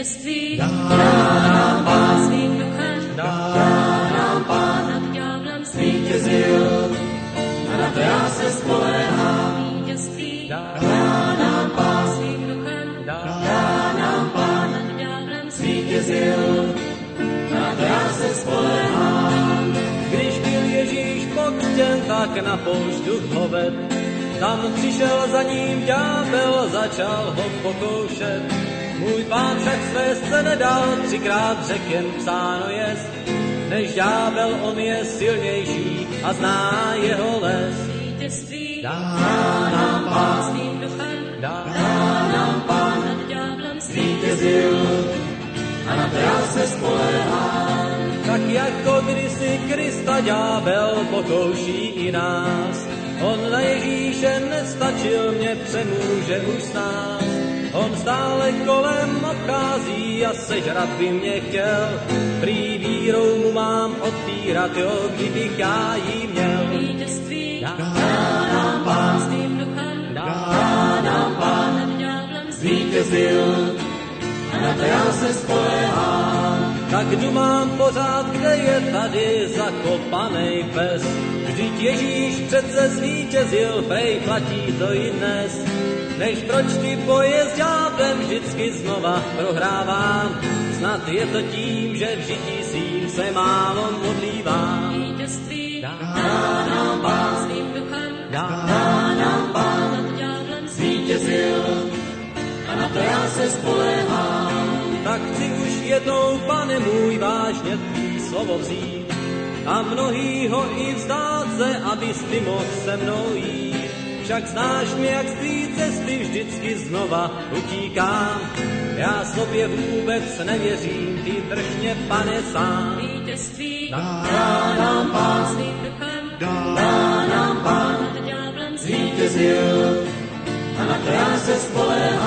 vítězství dá nám Pán svým duchem, dá nám Pán nad ďáblem zvítězil, a na to já se spoléhám. Vítězství dá nám Pán svým duchem, dá nám Pán nad ďáblem zvítězil, a na to já se spoléhám. Když byl Ježíš pokřtěn, tak na poušť duch ho ved. Tam přišel za ním ďábel, začal ho pokoušet. Můj Pán však svést se nedal, 3krát řek jen psáno jest. Než ďábel, on je silnější a zná jeho les. Vítězství dá nám Pán svým duchem, dá nám Pán nad ďáblem zvítězil, a na to já se spoléhám. Tak jako kdysi Krista ďábel pokouší i nás. On na Ježíše nestačil, mě přemůže už s nás. On stále kolem obchází a sežrat by mě chtěl. Prý vírou mu mám odpírat, jo, kdybych já jí měl. Vítězství dá nám Pán svým duchem, dá nám Pán nad ďáblem zvítězil, a na to já se spoléhám. Tak jdu mám pořád, kde je tady zakopanej pes. Vždyť Ježíš přece zvítězil, prej platí to i dnes. Než proč ty boje s ďáblem vždycky znova prohrávám. Snad je to tím, že v žití svým se málo modlívám. Vítězství dá nám Pán svým duchem, dá nám Pán nad ďáblem zvítězil, a na to já se spoléhám. Tak chci už jednou, Pane můj, vážně tvý slovo vzít a mnohýho i vzdát se, abys ty mohl se mnou jít. Však znáš mě, jak z tvý cesty vždycky znova utíkám. Já sobě vůbec nevěřím, ty drž mě, Pane, sám. Vítězství dá nám Pán svým duchem, dá nám Pán nad ďáblem zvítězil, a na to já se spoléhám.